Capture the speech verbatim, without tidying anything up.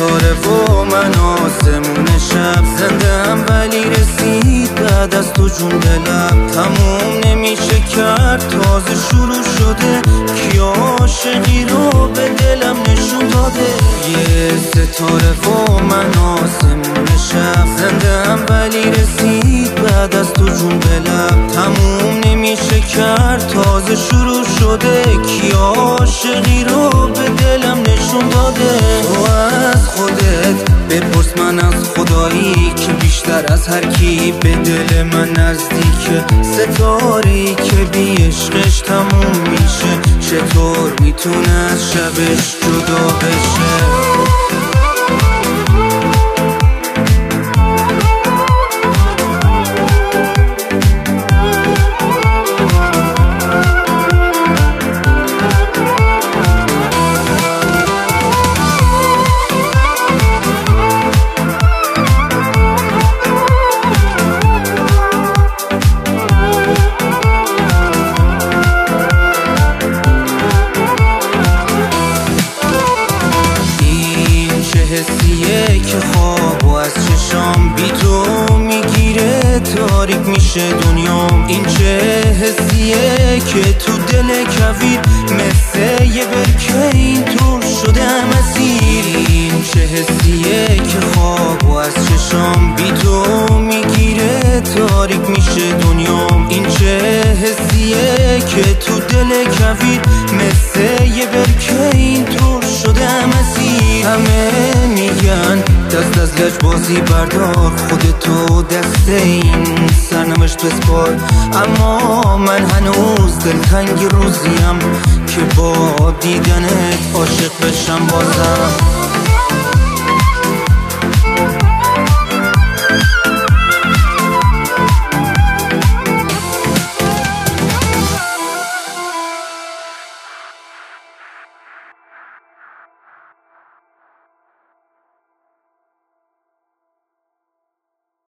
ستاره و من آسمون شب زنده هم ولی رسید بعد از تو جون دلم تموم نمیشه کرد تازه شروع شده کی عاشقی رو به دلم نشون داده یه ستاره و من آسمون شب زنده هم ولی رسید بعد از تو جون دلم تموم نمیشه کرد تازه شروع شده کی عاشقی رو به دلم نشون داده تو از خودت بپرس من از خدایی که بیشتر از هر کی به دل من نزدیکه ستاره‌ای که بی عشقش تموم میشه چطور میتونه از شبش جدا بشه حسیه که خواب و از چشام بی تو میگیره تاریک میشه دنیام این چه حسیه که تو دل کویر مثل یه برکه این طور شده مسیر این چه حسیه که خواب و از چشام بی تو میگیره تاریک میشه دنیام این چه حسیه که تو دل کویر مثل یه برکه این طور شده مسیر همه میگن دست از لجبازی بردار خودتو دست این سرنوشت بسپار اما من هنوز دلتنگ روزیم که با دیدنت عاشق بشم بازم